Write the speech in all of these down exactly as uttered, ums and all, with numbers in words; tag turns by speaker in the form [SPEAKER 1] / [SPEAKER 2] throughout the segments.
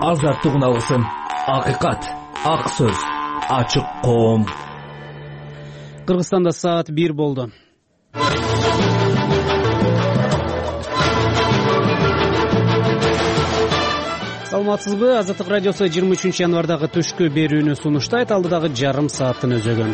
[SPEAKER 1] азаттыгын алсын. Акыйкат, ак сөз, ачык коом.
[SPEAKER 2] Кыргызстанда саат бир болду. Саламатсызбы? Азаттык радиосу жыйырма үчүнчү январдагы түшкү берүүнү сунуштайт. Алдыдагы жарым сааттын өзөгөн.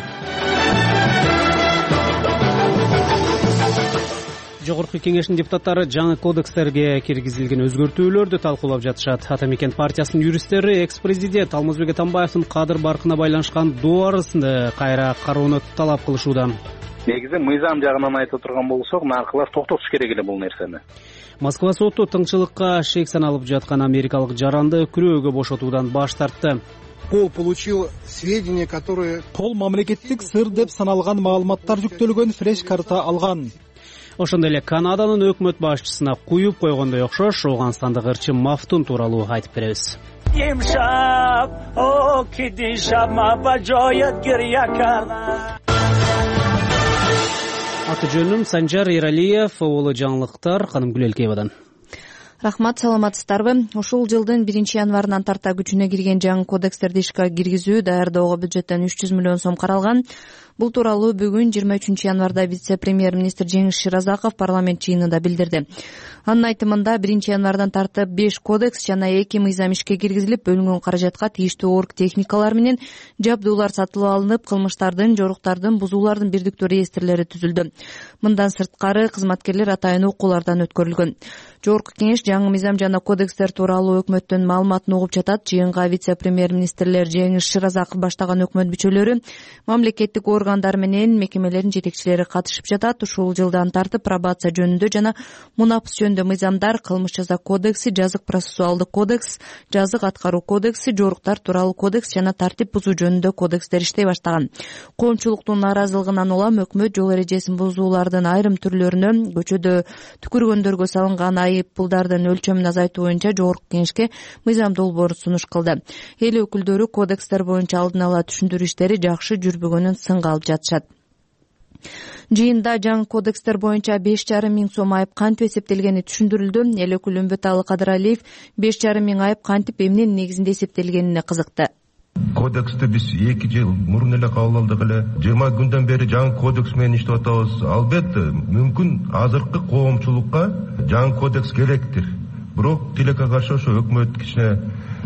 [SPEAKER 2] Жогорку кеңештин депутаттары жаңы кодекстерге киргизилген өзгөртүүлөрдү талкуулап жатышат. Ата Мекен партиясынын юристтери экс-президент Алмазбек Атамбаевдин кадыр баркына байланышкан дубарын кайра кароону талап кылышууда.
[SPEAKER 3] Негизи мыйзам жагынан айтып турган болсок, наркылар токтотуш керек эле бул нерсени.
[SPEAKER 2] Москва соту тыңчылыкка шек саналып жаткан америкалык жаранды күрөөгө бошотуудан баш тартты.
[SPEAKER 4] Пол получил сведения, которые
[SPEAKER 5] Пол мамлекеттик сыр деп саналган маалыматтар жүктөлгөн флеш-карта алган.
[SPEAKER 2] Ошондой эле Канаданын өкмөт башчысына куюп койгондой окшош Ооганстандык ырчы Мафтун тууралуу айтып беребиз. Аты жөнүм Санжар Эралиев, улуу жаңылыктар Канымгүл Элкеевадан.
[SPEAKER 6] Рахмат, саламатсыздарбы? Ушул жылдын биринчи январынан тарта күчүнө кирген жаңы кодекстерди ишке киргизүү даярдоого бюджеттен үч жүз миллион сом каралган. Бул тууралуу бүгүн жыйырма үчүнчү январда вице-премьер-министр Жеңиш Ширазаков парламент жыйынында билдирди. Анын айтымында биринчи январдан тартып беш кодекс жана эки мыйзам ишке киргизилип, бөлүнгөн каражатка тиештүү орг техникалар менен жабдуулар сатылып алынып, кылмыштардын, жоруктардын, бузуулардын бирдиктүү реестрлери түзүлдү. Мындан сырткары кызматкерлер атайын окуулардан өткөрүлгөн. Жогорку кеңеш жаңы мыйзам жана кодекстер тууралуу өкмөттүн маалыматын угуп жатат. Жыйынга вице-премьер-министрлер Жеңиш Ширазаков баштаган өкмөт мүчөлөрү, мамлекеттик органдар менен мекемелердин жетекчилери катышып жатат. Ушул жылдан тартып пробация жөнүндө жана мунапыс жөнүндө мыйзамдар, кылмыш жаза кодекси, жазык процессуалдык кодекс, жазык аткаруу кодекси, жоруктар тууралуу кодекс жана тартип бузуу жөнүндө кодекстер иштей баштаган. Коомчулуктун нааразылыгынан улам өкмөт жол эрежесин бузуулардын айрым түрлөрүнө, көчөдө түкүргөндөргө салынган айып пулдардын өлчөмүн азайтуу боюнча жогорку кеңешке мыйзам долбоор сунуш кылды. Эл өкүлдөрү кодекстер боюнча алдын ала түшүндүрүү иштери жакшы жүрбөгөнүн сынга алып жатышат. Жыйында жаңы кодекстер боюнча беш жарым миң сом айып кантип эсептелгени түшүндүрүлдү. Эл өкүлү Үмбөталы Кадыралиев беш жарым миң айып кантип эмненин негизинде эсептелгенине кызыкты.
[SPEAKER 7] Кодексти биз эки жыл мурун эле кабыл алдык эле. жыйырма күндөн бери жаңы кодекс менен иштеп атабыз. Албетте, мүмкүн азыркы коомчулукка жаңы кодекс керектир. Бирок тилекке каршы ошо өкмөт кичине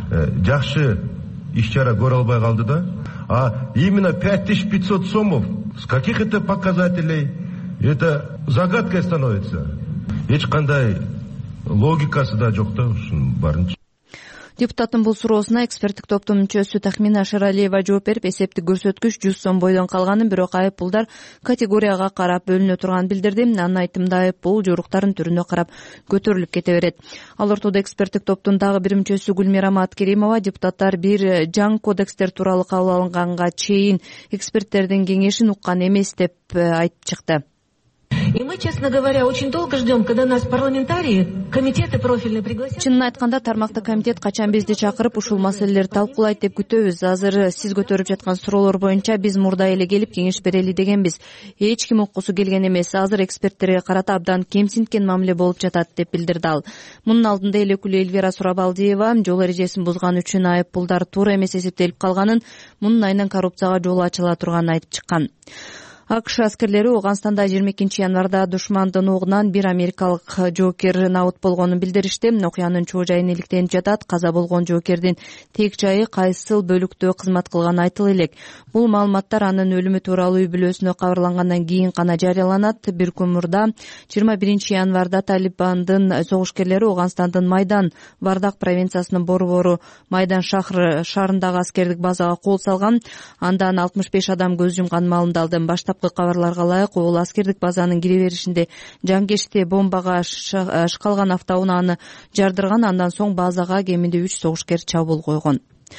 [SPEAKER 7] жакшы иш-чара көрө албай калды да. А именно пять тысяч пятьсот сомов, с каких это показателей, это загадкой становится. Эч кандай логикасы да жок да ушунун барынча.
[SPEAKER 6] Депутаттын бул суроосуна эксперттик топтун мүчөсү Тахмина Шералиева жооп берип, эсептик көрсөткүч жүз сом бойдон калганын, бирок айып пулдар категорияга карап бөлүнө турганын билдирди. Анын айтымында айып пул жоруктардын түрүнө карап көтөрүлүп кете берет. Ал ортодо эксперттик топтун дагы бир мүчөсү Гүлмира Маткеримова депутаттар бир жаңы кодекстер тууралуу кабыл алынганга чейин эксперттердин кеңешин уккан эмес деп айтып чыкты.
[SPEAKER 8] И мы, честно говоря, очень долго ждем, когда нас парламентарии, комитеты профильные пригласят.
[SPEAKER 6] Чынын айтканда, тармактык комитет качан бизди чакырып ушул маселелерди талкуулайт деп күтөбүз. Азыр сиз көтөрүп жаткан суроолор боюнча биз мурда эле келип кеңеш берели дегенбиз. Эч ким уккусу келген эмес. Азыр эксперттерге карата абдан кемсинткен мамиле болуп жатат деп билдирди ал. Мунун алдында эл өкүлү Эльвира Сурабалдиева жол эрежесин бузган үчүн айып пулдар туура эмес эсептелип калганын, мунун айынан коррупцияга жол ачыла турганын айтып чыккан. АКШ аскерлери Ооганстанда жыйырма экинчи январда душмандын огунан бир америкалык жоокер набыт болгонун билдиришти. Окуянын чоо жайын иликтенип жатат. Каза болгон жоокердин тек жайы кайсыл бөлүктө кызмат кылганы айтыла элек. Бул маалыматтар анын өлүмү тууралуу үй бүлөсүнө кабарлангандан кийин гана жарыяланат. Бир күн мурда жыйырма биринчи январда Талибандын согушкерлери Ооганстандын Майдан Вардак провинциясынын борбору Майдан шаар шаарындагы аскердик базага кол салган. Андан алтымыш беш адам көз жумган маалымдалды. Баштапкы кабарларга ылайык, ол аскердик базанын кире беришинде жангечте бомбага шкалган автоунааны жардырган. Андан соң базага кеминде үч согушкер чабуул койгон.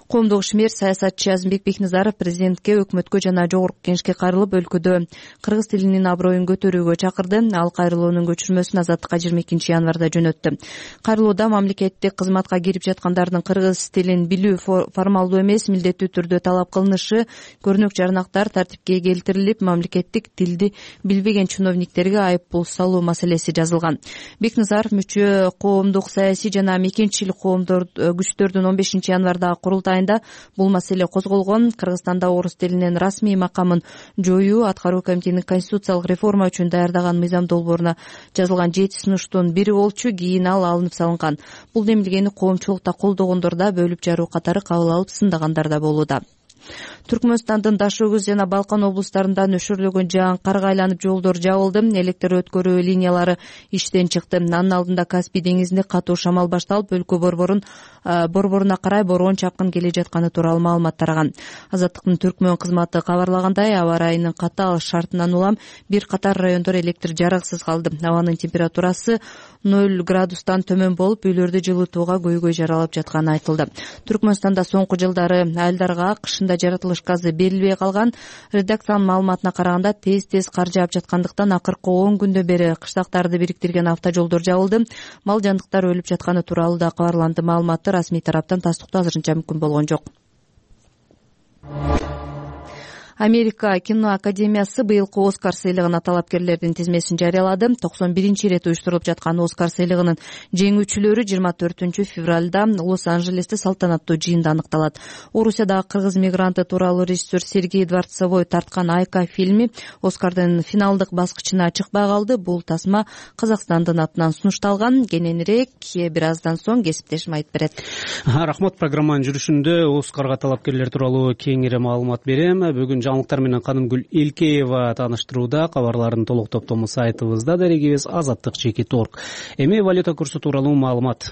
[SPEAKER 6] Коомдук ишмер саясатчы Азимбек Бекназаров президентке, өкмөткө жана жогорку кеңешке кайрылып, өлкөдө кыргыз тилинин аброюн көтөрүүгө чакырды. Ал кайрылуунун көчүрмөсүн Азаттыкка жыйырма экинчи январда жөнөттү. Кайрылууда мамлекеттик кызматка кирип жаткандардын кыргыз тилин билүү формалдуу эмес, милдеттүү түрдө талап кылынышы, көрнөк жарнактар тартипке келтирилип, мамлекеттик тилди билбеген чиновниктерге айыппул салуу маселеси жазылган. Бекназаров мүчө коомдук саясий жана мекенчилик коомдор күчтөрдүн он бешинчи январдагы курултайында бул маселе козголгон. Кыргызстанда орус тилинин расмий макамын жоюу аткаруу комитетинин конституциялык реформа үчүн даярдаган мыйзам долбооруна жазылган жети сунуштун бири болчу. Кийин ал алынып салынган. Бул демилгени коомчулукта колдогондор да, бөлүп жаруу катары кабыл алып сындагандар да болууда. Түркмөнстандын Даш Өгүз жана Балкан облустарында нөшөрлөгөн жаан карга айланып жолдор жабылды. Электр өткөрүү линиялары иштен чыкты. Анын алдында Каспий деңизинде катуу шамал башталып, өлкө борборун борборуна карай бороон чапкын келе жатканы тууралуу маалымат тараган. Азаттыктын Түркмөн кызматы кабарлагандай, аба ырайынын катаал шартынан улам бир катар райондор электр жарыксыз калды. Абанын температурасы ноль градустан төмөн болуп, үйлөрдү жылытууга көйгөй жаралып жатканы айтылды. Түркмөнстанда соңку жылдары айылдарга кышында жаратылыш газы берилбей калган. Редакциянын маалыматына караганда, тез-тез кар жаап жаткандыктан акыркы он күндөн бери кыштактарды бириктирген автожолдор жабылды. Мал жандыктар өлүп жатканы тууралуу да кабарланды. Маалыматты расмий тараптан тастыктоо азырынча мүмкүн болгон жок. Америка кино академиясы быйылкы Оскар сыйлыгына талапкерлердин тизмесин жарыялады. токсон биринчи ирет уюштурулуп жаткан Оскар сыйлыгынын жеңүүчүлөрү жыйырма төртүнчү февралда Лос-Анджелесте салтанаттуу жыйында аныкталат. Орусиядагы кыргыз мигранты тууралуу режиссер Сергей Дворцовой тарткан Айка фильми Оскардын финалдык баскычына чыкпай калды. Бул тасма Казакстандын атынан сунушталган. Кененирээк бир аздан соң кесиптешим айтып берет.
[SPEAKER 2] Рахмат. Программанын жүрүшүндө Оскарга талапкерлер тууралуу кеңири маалымат берем. Бүгүн жаңылыктар менен Канымгүл Элкеева тааныштырууда. Кабарлардын толук топтому сайтыбызда, дарегибиз азаттык чеки точка орг. Эми валюта курсу тууралуу маалымат.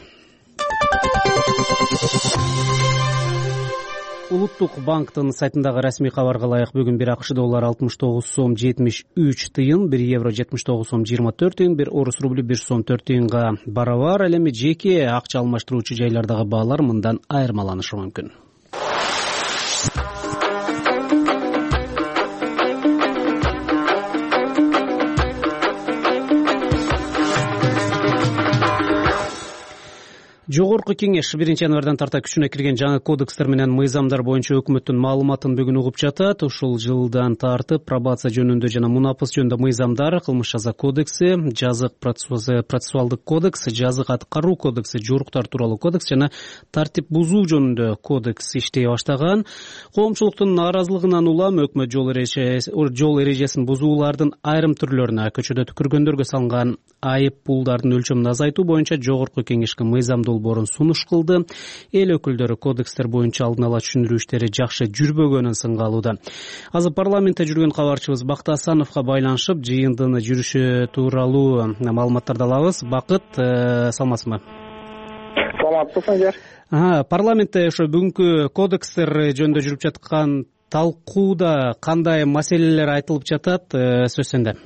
[SPEAKER 2] Улуттук банктын сайтындагы расмий кабарга ылайык бүгүн бир АКШ доллары алтымыш тогуз сом жетимиш үч тыйын, бир евро жетимиш тогуз сом жыйырма төрт тыйын, бир орус рублю бир жүз он төрт тыйынга барабар. Ал эми жеке акча алмаштыруучу жайлардагы баалар мындан айырмаланышы мүмкүн. Жогорку кеңеш биринчи январдан тарта күчүнө кирген жаңы кодекстер менен мыйзамдар боюнча өкмөттүн маалыматын бүгүн угуп жатат. Ушул жылдан тартып пробация жөнүндө жана мунапыс жөнүндө мыйзамдар, кылмыш жаза кодекси, жазык процессуалдык кодекс, жазык аткаруу кодекси, жоруктар тууралуу кодекс жана тартип бузуу жөнүндө кодекс иштей баштаган. Коомчулуктун нааразылыгынан улам өкмөт жол эрежесин бузуулардын айрым түрлөрүнө, көчөдө түкүргөндөргө салынган айып пулдардын өлчөмүн азайтуу боюнча жогорку кеңешке мыйзам долбоорун сунуш кылды. Эл өкүлдөрү кодекстер боюнча алдын ала түшүндүрүү иштери жакшы жүрбөгөнүн сынга алууда. Азыр парламентте жүргөн кабарчыбыз Бакыт Асановго байланышып, жыйындын жүрүшү тууралуу маалыматтарды алабыз. Бакыт, саламатсызбы?
[SPEAKER 3] Саламатсыз, Санжар.
[SPEAKER 2] Парламентте ошо бүгүнкү кодекстер жөнүндө жүрүп жаткан талкууда кандай маселелер айтылып жатат? Сөз сенде.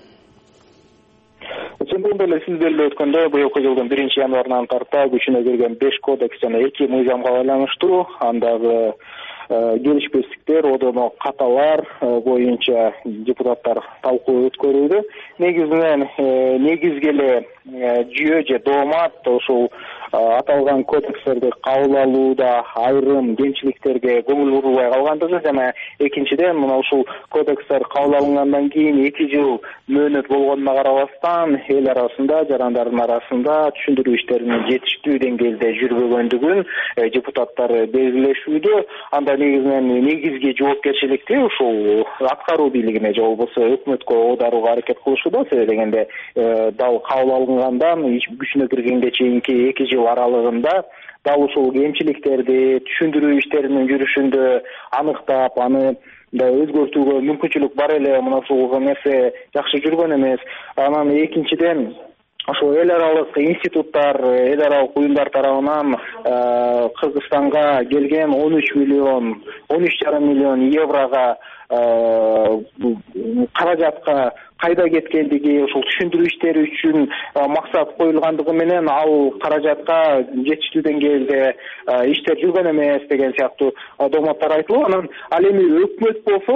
[SPEAKER 3] Чындыгында эле сиз белгилеп өткөндөй, быйылкы жылдын биринчи январынан тарта күчүнө кирген беш кодекс жана эки мыйзамга байланыштуу, андагы келишпестиктер, одоно каталар боюнча депутаттар талкуу өткөрүүдө. Негизинен негизги эле жүйө же доомат ушул аталган кодекстерди кабыл алууда айрым кемчиликтерге көңүл бурбай калгандыгы жана экинчиден мына ушул кодекстер кабыл алынгандан кийин эки жыл мөөнөт болгонуна карабастан эл арасында, жарандардын арасында түшүндүрүү иштеринин жетиштүү деңгээлде жүрбөгөндүгүн депутаттар белгилешүүдө. Анда негизинен негизги жоопкерчиликти ушул аткаруу бийлигине же болбосо өкмөткө оодарууга аракет кылышууда. Себеби дегенде дал кабыл алынгандан күчүнө киргенге чейинки эки жыл аралыгында дал ушул кемчиликтерди түшүндүрүү иштеринин жүрүшүндө аныктап, аны да өзгөртүүгө мүмкүнчүлүк бар эле. Мына ушул нерсе жакшы жүргөн эмес. Анан экинчиден ошол эл аралык институттар, эл аралык уюмдар тарабынан Кыргызстанга келген он үч миллион, он үч жарым миллион еврога каражатка кайда кеткендиги, ушул түшүндүрүү иштери үчүн максат коюлгандыгы менен ал каражатка жетиштүү деңгээлде иштер жүргөн эмес деген сыяктуу дооматтар айтылып, анан ал эми өкмөт болсо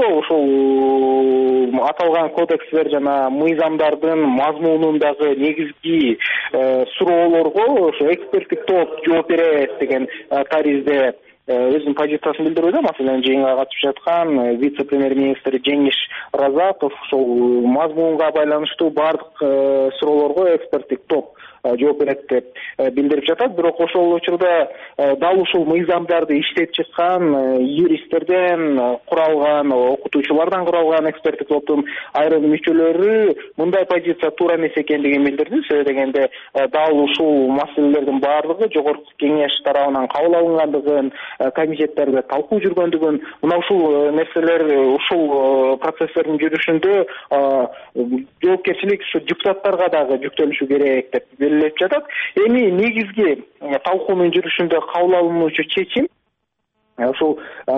[SPEAKER 3] ошол аталган кодекстер жана мыйзамдардын мазмунундагы негизги суроолорго ошо эксперттик топ жооп берет деген таризде өзүнүн позициясын билдирүүдө. Маселен, жыйынга катышып жаткан вице-премьер-министр Жеңиш Разаков ошол мазмунга байланыштуу баардык суроолорго эксперттик топ жооп берет деп билдирип жатат. Бирок ошол учурда дал ушул мыйзамдарды иштеп чыккан юристтерден куралган, окутуучулардан куралган эксперттик топтун айрым мүчөлөрү мындай позиция туура эмес экендигин билдирди. Себеби дегенде дал ушул маселелердин баардыгы жогорку кеңеш тарабынан кабыл алынгандыгын, комитеттерде талкуу жүргөндүгүн, мына ушул нерселер, ушул процесстердин жүрүшүндө жоопкерчилик ушу депутаттарга дагы жүктөлүшү керек деп белгилеп жатат. Эми негизги талкуунун жүрүшүндө кабыл алынуучу чечим ушул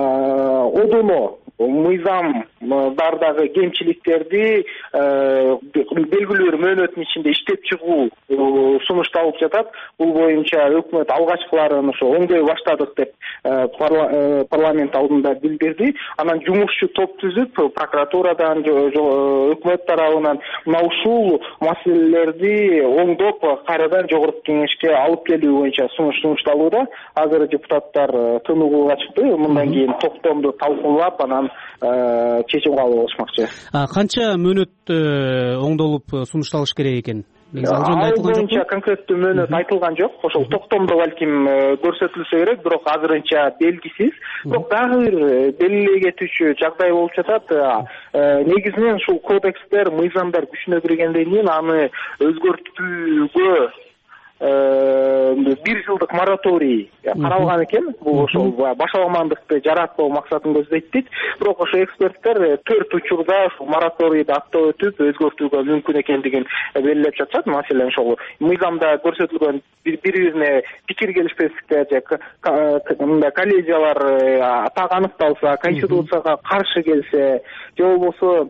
[SPEAKER 3] одоно мыйзамдардагы кемчиликтерди белгилүү бир мөөнөттүн ичинде иштеп чыгуу сунушталып жатат. Бул боюнча өкмөт алгачкыларын ошо оңдой баштадык деп парламент алдында билдирди. Анан жумушчу топ түзүп, прокуратурадан, өкмөт тарабынан мына ушул маселелерди оңдоп, кайрадан жогорку кеңешке алып келүү боюнча сунуш сунушталууда. Азыр депутаттар тыныгууга чыкты. Мындан кийин токтомду талкуулап, анан чечим кабыл алышмакчы.
[SPEAKER 2] Канча мөөнөт оңдолуп сунушталыш керек экен?
[SPEAKER 3] Ал боюнча конкреттүү мөөнөт айтылган жок. Ошол токтомдо балким көрсөтүлсө керек, бирок азырынча белгисиз. Бирок дагы бир белгилей кетүүчү жагдай болуп жатат. Негизинен ушул кодекстер, мыйзамдар күчүнө киргенден кийин аны өзгөртүүгө бир жылдык мораторий каралган экен. Бул ошол башаламандыкты жаратпоо максатын көздөйт дейт. Бирок ошо эксперттер төрт учурда ушул мораторийди аттап өтүп өзгөртүүгө мүмкүн экендигин белгилеп жатышат. Маселен, ошол мыйзамда көрсөтүлгөн бири-бирине пикир келишпестиктер же мындай коллизиялар так аныкталса, конституцияга каршы келсе, же болбосо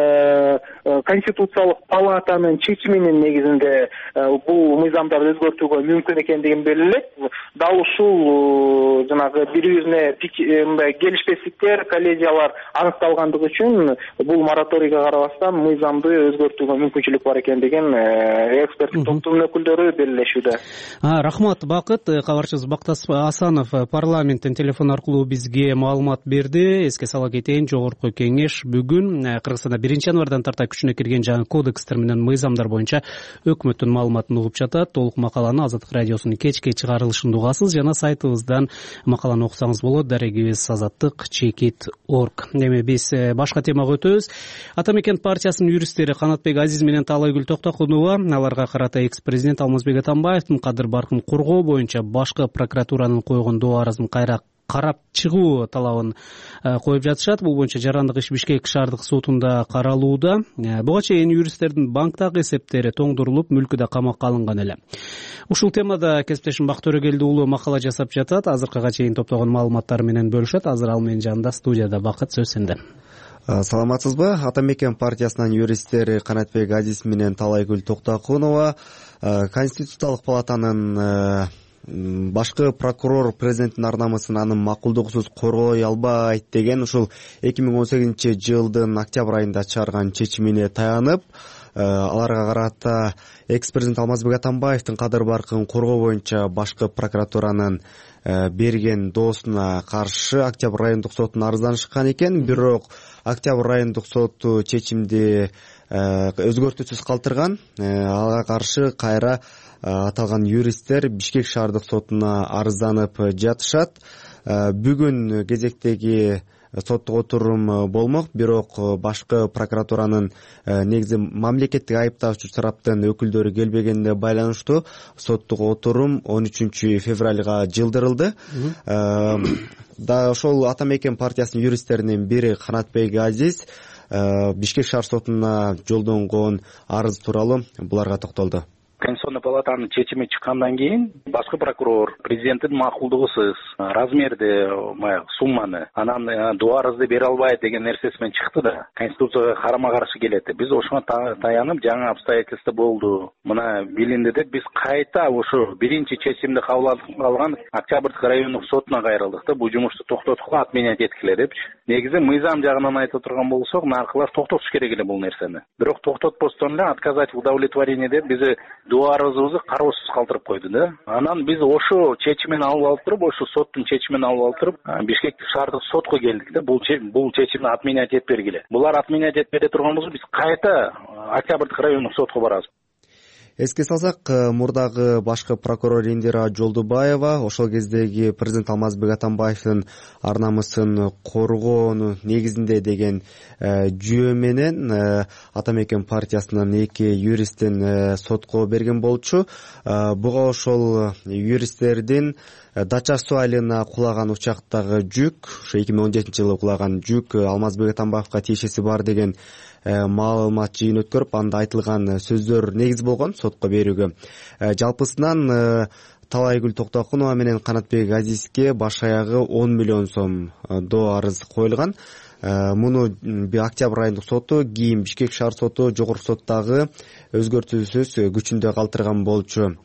[SPEAKER 3] Конституциялык палатанын чечиминин негизинде бул мыйзамдарды өзгөртүүгө мүмкүн экендигин белгилеп, дал ушул жанагы бири-бирине мындай келишпестиктер, коллизиялар аныкталгандыгы үчүн бул мораторийге карабастан мыйзамды өзгөртүүгө мүмкүнчүлүк бар экендигин эксперттик топтун өкүлдөрү белгилешүүдө.
[SPEAKER 2] Рахмат, Бакыт. Кабарчыбыз Бактас Асанов парламенттин телефон аркылуу бизге маалымат берди. Эске сала кетейин, жогорку кеңеш бүгүн Кыргызстанда биринчи январдан тарта күчүнө кирген жаңы кодекстер менен мыйзамдар боюнча өкмөттүн маалыматын угуп жатат. Толук макаланы Азаттык радиосунун кечки чыгарылышында угасыз жана сайтыбыздан макаланы окусаңыз болот. Дарегибиз азаттык чекит точка орг. Эми биз башка темага өтөбүз. Ата Мекен партиясынын юристтери Канатбек Азиз менен Таалайгүл Токтокунова аларга карата экс-президент Алмазбек Атамбаевдин кадыр баркын коргоо боюнча башкы прокуратуранын койгон доо арызын кайра карап чыгуу талабын коюп жатышат. Бул боюнча жарандык иш Бишкек шаардык сотунда каралууда. Буга чейин юристтердин банктагы эсептери тоңдурулуп, мүлкү да камакка алынган эле. Ушул темада кесиптешим Бак Төрөгелди уулу макала жасап жатат. Азыркыга чейин топтогон маалыматтары менен бөлүшөт. Азыр ал менин жанымда студияда. Бакыт, сөз сенде.
[SPEAKER 9] Саламатсызбы? Ата Мекен партиясынын юристтери Канатбек Азиз менен Таалайгүл Токтокунова Конституциялык палатанын башкы прокурор президенттин ар намысын анын макулдугусуз коргой албайт деген ушул эки миң он сегизинчи жылдын октябрь айында чыгарган чечимине таянып, аларга карата экс-президент Алмазбек Атамбаевдин кадыр баркын коргоо боюнча башкы прокуратуранын берген доосуна каршы октябрь райондук сотуна арызданышкан экен. Бирок октябрь райондук соту чечимди өзгөртүүсүз калтырган. Ага каршы кайра аталган юристтер Бишкек шаардык сотуна арызданып жатышат. Бүгүн кезектеги соттук отурум болмок, бирок башкы прокуратуранын негизи мамлекеттик айыптаучу тараптын өкүлдөрү келбегенине байланыштуу соттук отурум он үчүнчү февралга жылдырылды. Да ошол Ата Мекен партиясынын юристтеринин бири Канатбек Азиз Бишкек шаар сотуна жолдонгон арыз тууралуу буларга токтолду.
[SPEAKER 10] Конституционный палатанын чечими чыккандан кийин башкы прокурор президенттин макулдугусуз размерди баягы сумманы анан доо арызды бере албайт деген нерсеси менен чыкты да Конституцияга карама каршы келет. Биз ошого таянып жаңы обстоятельства болду, мына билинди деп биз кайта ошо биринчи чечимди кабыл алган Октябрьский райондук сотуна кайрылдык да бул жумушту токтоткула отменять эткиле депчи. Негизи мыйзам жагынан айтып турган болсок, наркылар токтотуш керек эле бул нерсени. Бирок токтотпостон эле отказать в удовлетворении деп бизи доо арызыбызды кароосуз калтырып койду да. Анан биз ошо чечимин алып алып туруп, ошо соттун чечимин алып алып туруп, Бишкектик шаардык сотко келдик да. Бул бул чечимди отменять этип бергиле. Булар отменять этпей турган болсо, биз кайта Октябрьдик райондук сотко барабыз.
[SPEAKER 9] Эске салсак, мурдагы башкы прокурор Индира Жолдубаева ошол кездеги президент Алмазбек Атамбаевдин ар намысын коргоонун негизинде деген жүйө менен Атамекен партиясынын эки юристин сотко берген болчу. Буга ошол юристтердин Дача суу айылына кулаган учактагы жүк, ошо эки миң он жетинчи жылы кулаган жүк Алмазбек Атамбаевга тиешеси бар деген маалымат жыйын өткөрүп, анда айтылган сөздөр негиз болгон сотко берүүгө. Жалпысынан Талайгүл Токтокунова менен Канатбек Азизге баш аягы он миллион сом доо арыз коюлган. Муну октябрь айындык соту, кийин Бишкек шаар соту, жогорку соттагы өзгөртүүсүз күчүндө калтырган болчу.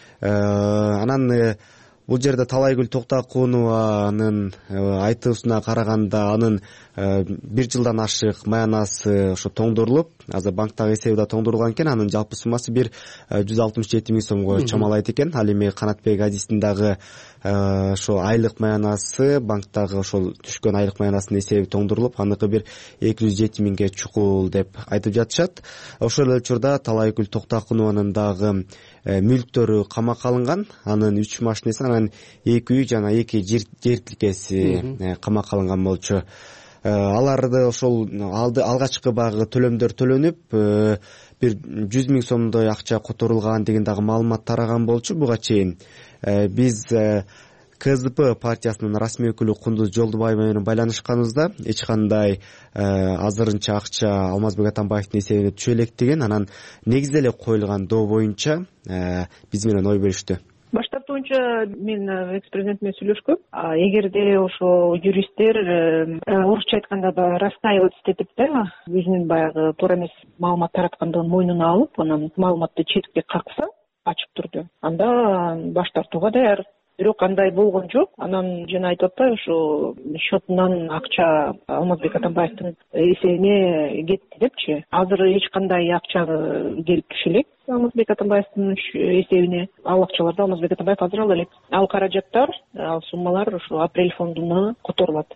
[SPEAKER 9] Анан бул жерде Талайгүл Токтокунованын айтуусуна караганда анын бир жылдан ашык маянасы ошо тоңдурулуп, азыр банктагы эсеби да тоңдурулган экен. Анын жалпы суммасы бир жүз алтымыш жети миң сомго чамалайт экен. Ал эми Канатбек Азиздин дагы ошо айлык маянасы, банктагы ошол түшкөн айлык маянасынын эсеби тоңдурулуп, аныкы бир эки жүз жети миңге чукул деп айтып жатышат. Ошол эле учурда Талайгүл Токтокунованын дагы мүлктөрү камакка алынган. Анын үч машинеси, анан эки үй жана эки жер тилкеси камакка алынган болчу. Аларды ошол алгачкы багы төлөмдөр төлөнүп, бир жүз миң сомдой акча которулган деген дагы маалымат тараган болчу. Буга чейин биз КСДП партиясынын расмий өкүлү Кундуз Жолдубаева менен байланышканыбызда эч кандай азырынча акча Алмазбек Атамбаевдин эсебине түшө элек деген, анан негизде эле коюлган доо боюнча биз менен ой бөлүштү.
[SPEAKER 11] Баш тартуунча мен экс-президент менен сүйлөшкөм. Эгерде ошо юристтер орусча айтканда расстаивать этип да, өзүнүн баягы туура эмес маалымат тараткандыгын мойнуна алып, анан маалыматты четке какса, ачык түрдө, анда баш тартууга даяр. Бирок андай болгон жок. Анан жана айтып атпайбы, ошо счетунан акча Алмазбек Атамбаевдин эсебине кетти депчи. Азыр эч кандай акча келип түшө элек Алмазбек Атамбаевдин эсебине. Ал акчаларды Алмазбек Атамбаев азыр ала элек. Ал каражаттар, ал суммалар ошо апрель фондуна которулат.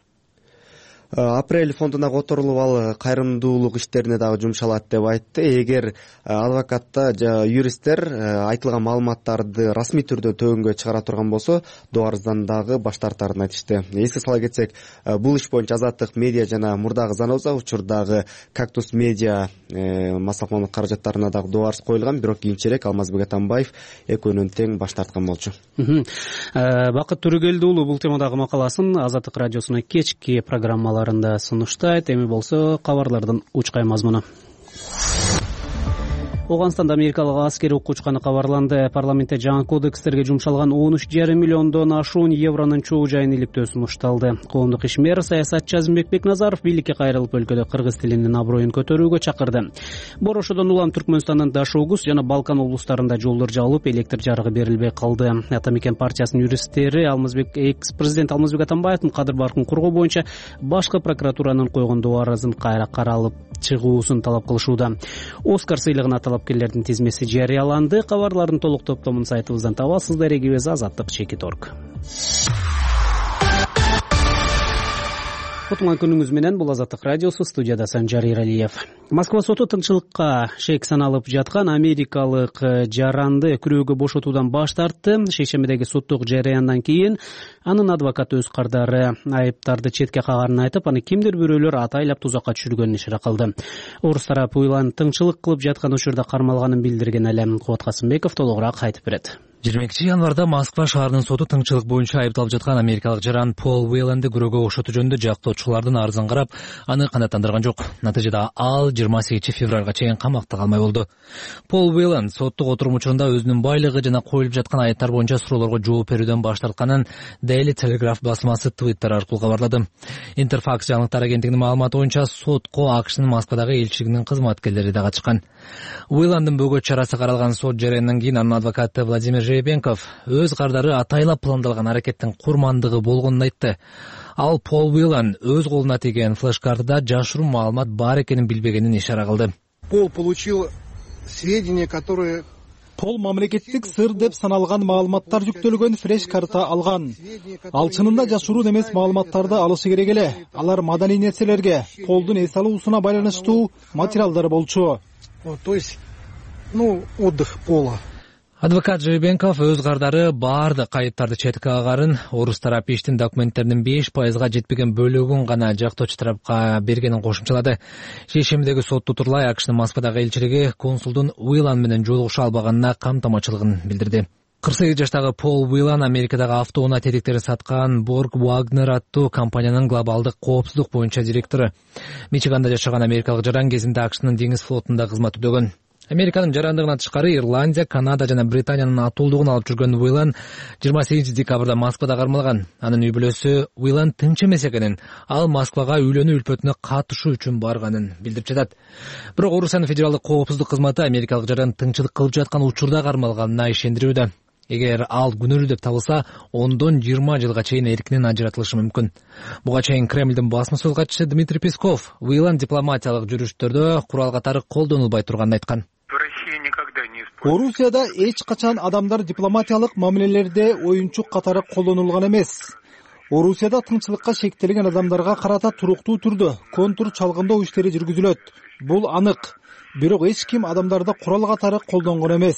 [SPEAKER 9] Апрель фондуна которулуп, ал кайрымдуулук иштерине дагы жумшалат деп айтты. Эгер адвокатта юристтер айтылган маалыматтарды расмий түрдө төгүнгө чыгара турган болсо, доо арыздан дагы баш тартарын айтышты. Эске сала кетсек, бул иш боюнча Азаттык медиа жана мурдагы Заноза учурдагы Кактус медиа массалык каражаттарына дагы доо арыз коюлган, бирок кийинчерээк Алмазбек Атамбаев экөөнүн тең баш тарткан болчу.
[SPEAKER 2] Бакыт Төрөгелди уулу бул темадагы макаласын Азаттык радиосунун кечки программалары сунуштайт. Эми болсо кабарлардын учкай мазмуну. Ооганстанда америкалык аскери укучканы кабарланды. Парламентте жаңы кодекстерге жумшалган он үч жарым миллиондон ашуун евронун чогуу жайын иликтөө сунушталды. Коомдук ишмер саясатчы Азимбек Бекназаров бийликке кайрылып өлкөдө кыргыз тилинин аброюн көтөрүүгө чакырды. Борошодон улам Түркмөнстандын Дашогуз жана Балкан облустарында жолдор жабылып, электр жарыгы берилбей калды. Атамекен партиясынын юристтери Алмазбек экс-президент Алмазбек Атамбаевдин кадыр баркын коргоо боюнча башкы прокуратуранын койгон доо арызын кайра каралып чыгуусун талап кылышууда. Оскар сыйлыгына талапкерлердин тизмеси жарыяланды. Кабарлардын толук топтомун сайтыбыздан табасыздар. Эгибиз Азаттык чекит точка орг. Кутман күнүңүз менен, бул Азаттык радиосу, студияда Санжар Иралиев. Москва соту тынчылыкка шек саналып жаткан америкалык жаранды күрөөгө бошотуудан баш тартты. Шейшембидеги соттук жарыяндан кийин анын адвокаты өз кардары айыптарды четке кагаарын айтып, аны кимдир бирөөлөр атайлап тузакка түшүргөнүн ишара кылды. Орус тарапы уйлан тыңчылык кылып жаткан учурда кармалганын билдирген эле. Кубат Касымбеков толугураак айтып берет.
[SPEAKER 12] жыйырма экинчи январда Москва шаарынын соту тыңчылык боюнча айыпталып жаткан америкалык жаран Пол Уэйланды күрөөгө кошотуу жөнүндө жактоочулардын арызын карап, аны канааттандырган жок. Натыйжада ал жыйырма сегизинчи февралга чейин камакта калмай болду. Пол Уэйланд соттук отурум учурунда өзүнүн байлыгы жана коюлуп жаткан айыптар боюнча суроолорго жооп берүүдөн баш тартканын Daily Telegraph басмасы Twitter аркылуу кабарлады. Interfax жаңылыктар агенттигинин маалыматы боюнча сотко АКШнын Москвадагы элчилигинин кызматкерлери да катышкан. Уэйландын бөгөт чарасы каралган сот жарыяндан кийин анын адвокаты Владимир Жеребенков өз кардары атайлап пландалган аракеттин курмандыгы болгонун айтты. Ал Пол Уэйланд өз колуна тийген флеш-картада жашыруун маалымат бар экенин билбегенин ишара кылды.
[SPEAKER 4] Пол получил сведения, которые
[SPEAKER 5] Пол мамлекеттик сыр деп саналган маалыматтар жүктөлгөн флеш-карта алган. Ал чынында жашыруун эмес маалыматтарды алышы керек эле. Алар маданий нерселерге, Полдун эс алуусуна байланыштуу материалдар болчу.
[SPEAKER 4] То есть, ну, отдых Пола.
[SPEAKER 12] Адвокат Жеребенков өз кардары баардык айыптарды четке кагарын, орус тарап иштин документтеринин беш пайызга жетпеген бөлүгүн гана жактоочу тарапка бергенин кошумчалады. Шешимдеги сот утурлай АКШнын Москвадагы элчилиги консулдун Уэйланд менен жолугуша албаганына камтамачылыгын билдирди. кырк сегиз жаштагы Пол Уэйланд Америкадагы автоунаа тетектери саткан Борг Wagner аттуу компаниянын глобалдык коопсуздук боюнча директору. Мичиганда жашаган америкалык жаран кезинде АКШнын деңиз флотунда кызмат өтөгөн. Американын жарандыгынан тышкары Ирландия, Канада жана Британиянын атуулдугун алып жүргөн Уэйланд жыйырма сегизинчи декабрда Москвада кармалган. Анын үй бүлөсү Уэйланд тынч эмес экенин, ал Москвага үйлөнүү үлпөтүнө катышуу үчүн барганын билдирип жатат. Бирок Орусиянын федералдык коопсуздук кызматы америкалык жаран тыңчылык кылып жаткан учурда кармалганына ишендирүүдө. Эгер ал күнөөлүү деп табылса, ондон жыйырма жылга чейин эркинен ажыратылышы мүмкүн. Буга чейин Кремлдин басма сөз катчысы Дмитрий Песков Уэйланд дипломатиялык жүрүштөрдө курал катары колдонулбай турганын айткан.
[SPEAKER 5] Орусияда эч качан адамдар дипломатиялык мамилелерде оюнчук катары колдонулган эмес. Орусияда тынчылыкка шектелген адамдарга карата туруктуу түрдө контур чалгындоо иштери жүргүзүлөт. Бул анык. Бирок эч ким адамдарды курал катары колдонгон эмес.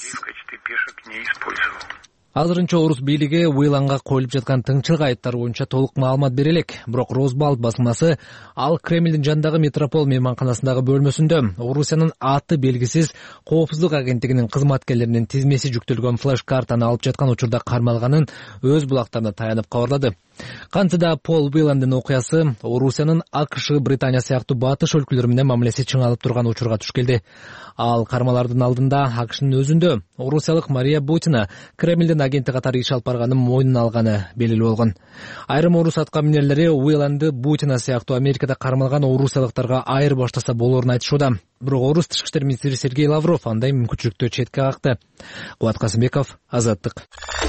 [SPEAKER 12] Азырынча орус бийлиги Уэйландга коюлуп жаткан тыңчылык айыптары боюнча толук маалымат бере элек. Бирок Росбалт басмасы ал Кремлдин жанындагы Метрополь мейманканасындагы бөлмөсүндө Орусиянын аты белгисиз коопсуздук агенттигинин кызматкерлеринин тизмеси жүктөлгөн флеш-картаны алып жаткан учурда кармалганын өз булактарына таянып кабарлады. Кантида Пол Уэйландын окуясы Орусиянын АКШ, Британия сыяктуу батыш өлкөлөрү менен мамилеси чыңалып турган учурга туш келди. Ал кармалардын алдында АКШнын өзүндө орусиялык Мария Бутина Кремлдин агенти катары иш алып барганын мойнуна алганы белгилүү болгон. Айрым орус аткаминерлери Уэйланды Бутина сыяктуу Америкада кармалган орусиялыктарга айырбаштаса болорун айтышууда. Бирок орус тышкы иштер министри Сергей Лавров андай мүмкүнчүлүктү четке какты. Кубат Касымбеков, Азаттык.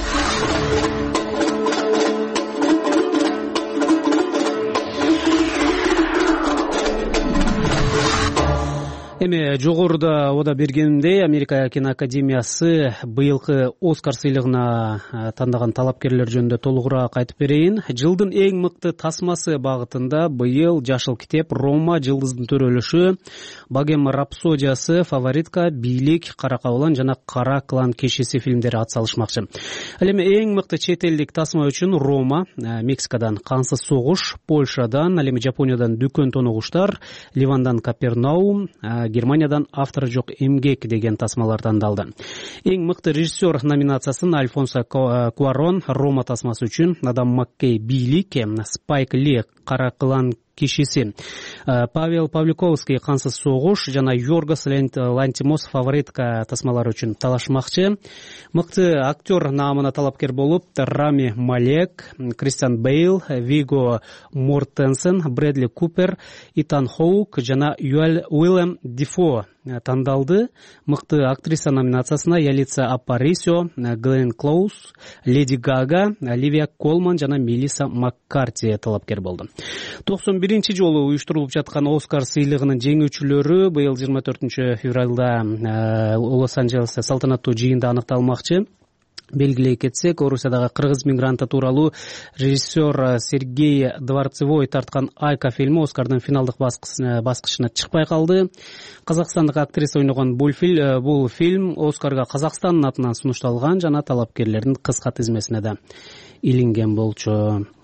[SPEAKER 2] Эми жогоруда ода бергенимдей, Америка киноакадемиясы быйылкы Оскар сыйлыгына тандаган талапкерлер жөнүндө толугураак айтып берейин. Жылдын эң мыкты тасмасы багытында быйыл Жашыл китеп, Рома, Жылдыздын төрөлүшү, Богема рапсодиясы, Фаворитка, Бийлик, Кара кабылан жана Кара клан кешеси фильмдери атсалышмакчы. Ал эми эң мыкты чет элдик тасма үчүн Рома, Мексикадан Кансыз согуш, Польшадан, ал эми Жапониядан Дүкөн тоногуштар, Ливандан Капернаум, Германиядан Автору жок эмгек деген тасмалар тандалды. Эң мыкты режиссер номинациясын Альфонсо Куарон Рома тасмасы үчүн, Адам Маккей Бийлик, Спайк Ли Кара клан кишиси, Павел Павликовский Кансыз согуш жана Йоргос Лантимос Фаворитка тасмалары үчүн талашмакчы. Мыкты актер наамына талапкер болуп Рами Малек, Кристиан Бейл, Виго Мортенсен, Брэдли Купер, Итан Хоук жана Уиллем Дефо тандалды. Мыкты актриса номинациясына Ялица Апарисио, Глен Клоуз, Леди Гага, Оливия Колман жана Мелисса Маккарти талапкер болду. токсон биринчи жолу уюштурулуп жаткан Оскар сыйлыгынын жеңүүчүлөрү быйыл жыйырма төртүнчү февралда Лос-Анджелесте салтанаттуу жыйында аныкталмакчы. Белгилей кетсек, Орусиядагы кыргыз мигранты тууралуу режиссер Сергей Дворцевой тарткан Айка фильми Оскардын финалдык баскычына чыкпай калды. Казакстандык актриса ойногон бул фильм Оскарга Казакстандын атынан сунушталган жана талапкерлердин кыска тизмесине да илинген болчу.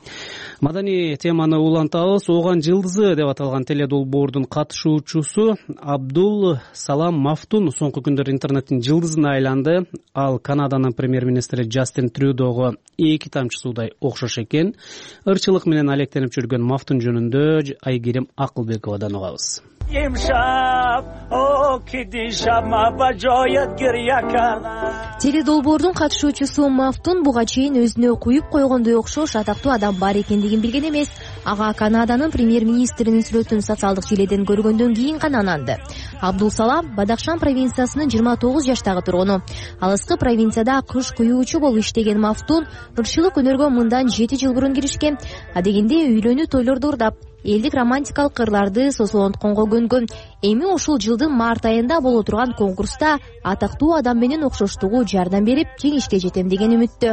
[SPEAKER 2] Маданий теманы улантабыз. Ооган жылдызы деп аталган теледолбоордун катышуучусу Абдул Салам Мафтун соңку күндөр интернеттин жылдызына айланды. Ал Канаданын премьер-министри Джастин Трюдого эки тамчы суудай окшош экен. Ырчылык менен алектенип жүргөн Мафтун жөнүндө Айгерим Акылбековадан угабыз.
[SPEAKER 13] Теледолбоордун катышуучусу Мафтун буга чейин өзүнө куюп койгондой окшош атактуу адам бар экендигин билген эмес. Ага Канаданын премьер-министринин сүрөтүн социалдык желеден көргөндөн кийин гана ананды. Абдул Салам Бадахшан провинциясынын жыйырма тогуз жаштагы тургуну. Алыскы провинцияда кыш куюучу болуп иштеген Мафтун ырчылык өнөргө мындан жети жыл мурун киришкен. Адегенде үйлөнүү тойлорду ырдап, элдик романтикалык ырларды созулонтконго көнгөн. Эми ушул жылдын март айында боло турган конкурста атактуу адам менен окшоштугу жардам берип, жеңишке жетем деген үмүттө.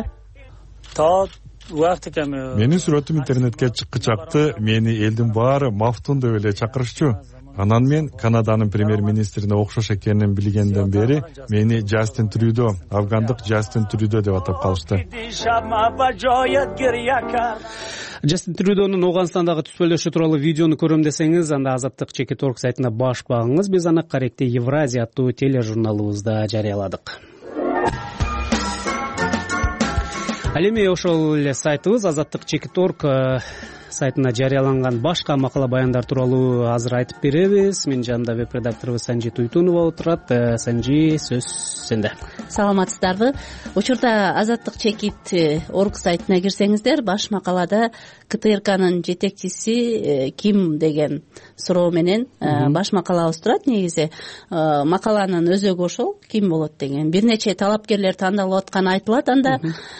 [SPEAKER 14] Менин сүрөтүм интернетке чыккы чакты, мени элдин баары Мафтун деп эле чакырышчу. Анан мен Канаданын премьер-министрине окшош экенин билгенден бери мени Джастин Трюдо, афгандык Джастин Трюдо деп атап калышты.
[SPEAKER 2] Джастин Трюдонун Ооганстандагы түспөлдөшү тууралуу видеону көрөм десеңиз, анда Азаттык чекит точка орг сайтына баш багыңыз. Биз аны Каректе Евразия аттуу тележурналыбызда жарыяладык. Ал эми ошол эле сайтыбыз Азаттык чекит точка орг сайтына жарыяланган башка макала баяндар тууралуу азыр айтып беребиз. Менин жанымда веб-редакторубуз Санжи Туйтунова отурат. Санжи, сөз сенде.
[SPEAKER 15] Саламатсыздарбы? Учурда Азаттык чекит точка орг сайтына кирсеңиздер, баш макалада КТРКнын жетекчиси ким деген суроо менен баш макалабыз турат. Негизи макаланын өзөгү ошол, ким болот деген. Бир нече талапкерлер тандалып атканы айтылат анда.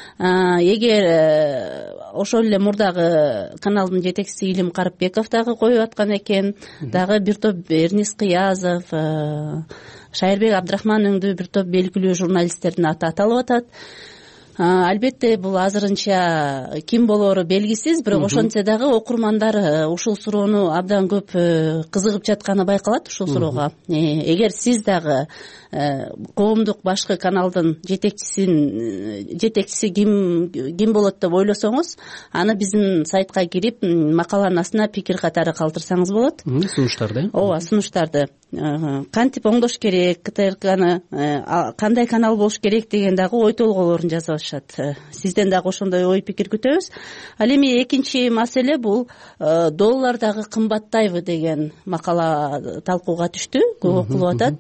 [SPEAKER 15] Эгер ошол эле мурдагы каналдын жетекчиси Илим Карыпбеков дагы коюп аткан экен, дагы бир топ Эрнис Кыязов, Шайырбек Абдрахман өңдүү бир топ белгилүү журналисттердин аты аталып атат. Албетте бул азырынча ким болоору белгисиз, бирок ошентсе дагы окурмандар ушул суроону абдан көп кызыгып жатканы байкалат ушул суроого. Эгер сиз дагы коомдук башкы каналдын жетекчисин жетекчиси ким ким болот деп ойлосоңуз, аны биздин сайтка кирип макаланын астына пикир катары калтырсаңыз болот.
[SPEAKER 2] Сунуштарды.
[SPEAKER 15] Ооба, сунуштарды. Кантип оңдош керек, КТРКны кандай канал болуш керек деген дагы ой толгоолорун жазып атышат. Сизден дагы ошондой ой пикир күтөбүз. Ал эми экинчи маселе бул доллар дагы кымбаттайбы деген макала талкууга түштү, көп окулуп атат.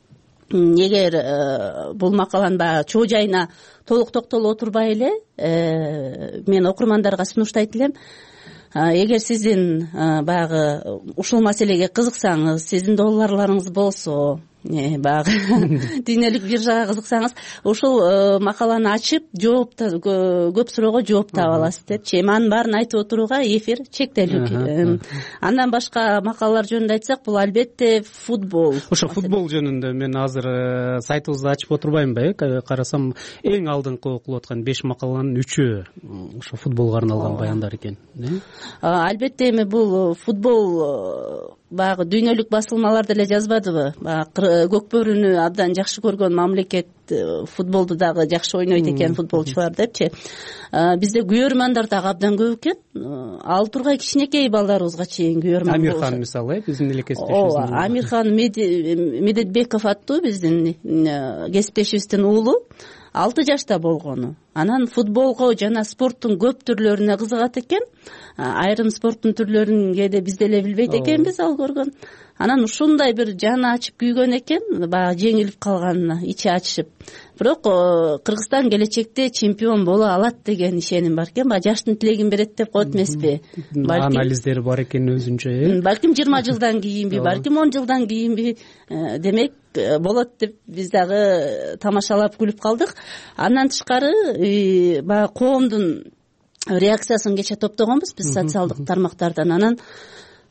[SPEAKER 15] Эгер бул макаланын баягы чоо жайына толук токтолуп отурбай эле, мен окурмандарга сунуштайт элем. Эгер сиздин баягы ушул маселеге кызыксаңыз, сиздин долларларыңыз болсо, баягы дүйнөлүк биржага кызыксаңыз, ушул макаланы ачып, жооп көп суроого жооп таап аласыз депчи. Анын баарын айтып отурууга эфир чектелүү. Андан башка макалалар жөнүндө айтсак, бул албетте футбол.
[SPEAKER 2] Ошо футбол жөнүндө мен азыр сайтыбызды ачып отурбаймынбы, э? Карасам, эң алдыңкы окулуп аткан беш макаланын үчөө ошо футболго арналган баяндар экен.
[SPEAKER 15] Албетте эми бул футбол баягы дүйнөлүк басылмалар деле жазбадыбы? Көкбөрүнү абдан жакшы көргөн мамлекет футболду дагы жакшы ойнойт экен футболчулар депчи. Бизде күйөрмандар дагы абдан көп экен. Ал тургай кичинекей балдарыбызга чейин күйөрман.
[SPEAKER 2] Амирхан мисалы, биздин эле кесиптешибиз.
[SPEAKER 15] Ооба, Амирхан Медетбеков аттуу биздин кесиптешибиздин уулу алты жашта болгону. Анан футболго жана спорттун көп түрлөрүнө кызыгат экен. Айрым спорттун түрлөрүн кээде биз деле билбейт экенбиз ал көргөн. Анан ушундай бир жаны ачып күйгөн экен, баягы жеңилип калганына ичи ачышып. Бирок Кыргызстан келечекте чемпион боло алат деген ишеним бар экен. Баягы жаштын тилегин берет деп коет эмеспи?
[SPEAKER 2] Анализдери бар экен өзүнчө, э?
[SPEAKER 15] Балким жыйырма жылдан кийинби, балким он жылдан кийинби, демек болот деп биз дагы тамашалап күлүп калдык. Андан тышкары баягы коомдун реакциясын кече топтогонбуз биз социалдык тармактардан. Анан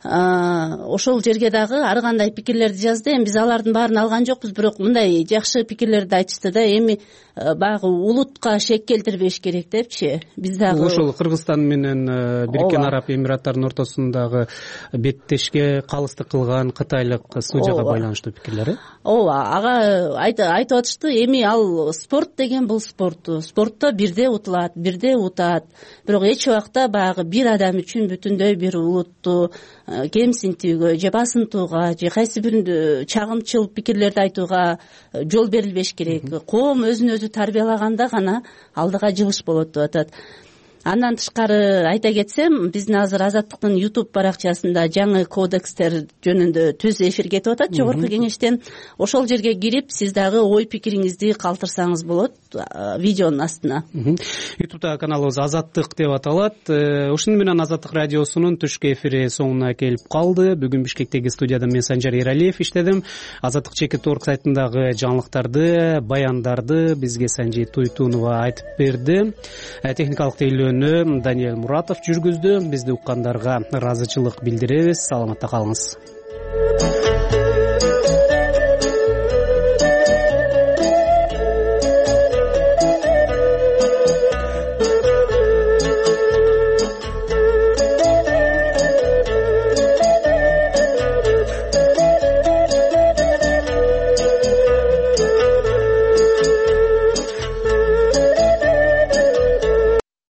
[SPEAKER 15] ошол жерге дагы ар кандай пикирлерди жазды. Эми биз алардын баарын алган жокпуз, бирок мындай жакшы пикирлерди айтышты да. Эми баягы улутка шек келтирбеш керек депчи. Биз дагы
[SPEAKER 2] ошол Кыргызстан менен Бириккен Араб Эмираттарынын ортосундагы беттешке калыстык кылган кытайлык судьяга байланыштуу пикирлер э
[SPEAKER 15] ооба, ага айтып атышты. Эми ал спорт деген бул спорт. Спортто бирде утулат, бирде утат. Бирок эч убакта баягы бир адам үчүн бүтүндөй бир улутту кемсинтүүгө же басынтууга же кайсы бир чагымчыл пикирлерди айтууга жол берилбеш керек. Коом өзүн өзү тарбиялаганда гана алдыга жылыш болот деп атат. Андан тышкары айта кетсем, биздин азыр Азаттыктын YouTube баракчасында жаңы кодекстер жөнүндө түз эфир кетип атат жогорку кеңештен. Ошол жерге кирип, сиз дагы ой пикириңизди калтырсаңыз болот видеонун астына.
[SPEAKER 2] YouTube'да каналыбыз Азаттык деп аталат. Ушуну менен Азаттык радиосунун түшкү эфири соңуна келип калды. Бүгүн Бишкектеги студияда мен Санжар Эралиев иштедим. Азаттык чекит орг сайтындагы жаңылыктарды, баяндарды бизге Санжи Туйтунова айтып берди. Техникалык тейлөө Даниэль Муратов жүргүздү. Бизди уккандарга ыраазычылык билдиребиз. Саламатта калыңыз.